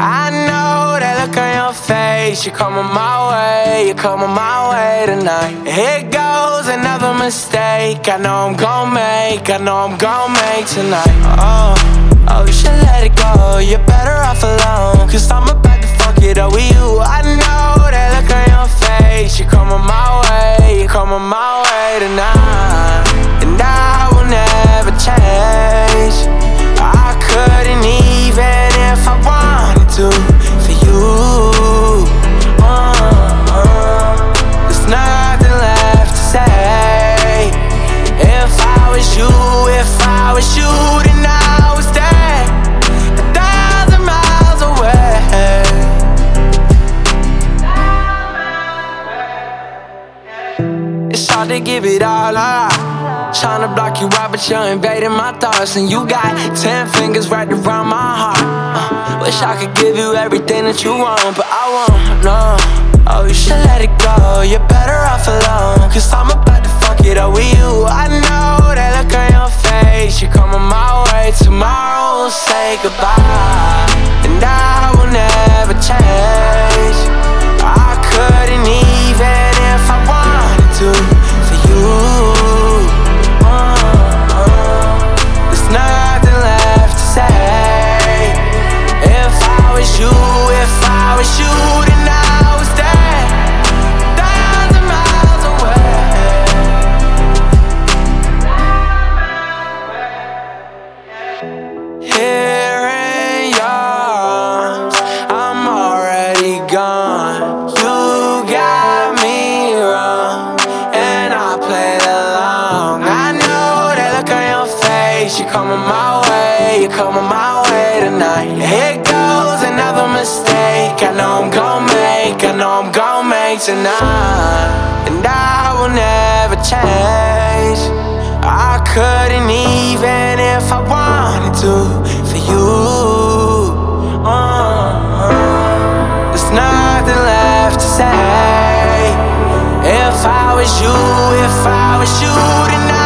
I know that look on your face. You're coming my way, you're coming my way tonight. Here goes another mistake. I know I'm gon' make, I know I'm gon' make tonight. Oh, you should let it go. You're better off alone, 'cause I'm about to fuck it up with you. I know that look on your face. You're coming my way, you're coming my way tonight. And I will never change. I couldn't even if I wanted to for you. There's nothing left to say. If I was you, if I was you, then I would stay 1,000 miles away. It's hard to give it all up, tryna block you out, but you're invading my thoughts. And you got 10 fingers wrapped around my heart. Wish I could give you everything that you want, but I won't, no. Oh, you should let it go. You're better off alone, 'cause I'm about to fuck it up with you. I know that look on your face. You're coming my way. Tomorrow we'll say goodbye, and I will never change. I couldn't even if I wanted to for you. There's nothing left to say. If I was you, if I was you, then I would stay 1,000 miles away. Here in your arms, I'm already gone. You got me wrong, and I played along. I know that look on your face. You're coming my way, you're coming my way tonight. Here goes another mistake. I know I'm gon' make, I know I'm gon' make tonight. And I will never change. I couldn't even if I wanted to for you. There's nothing left to say. If I was you, if I was you, then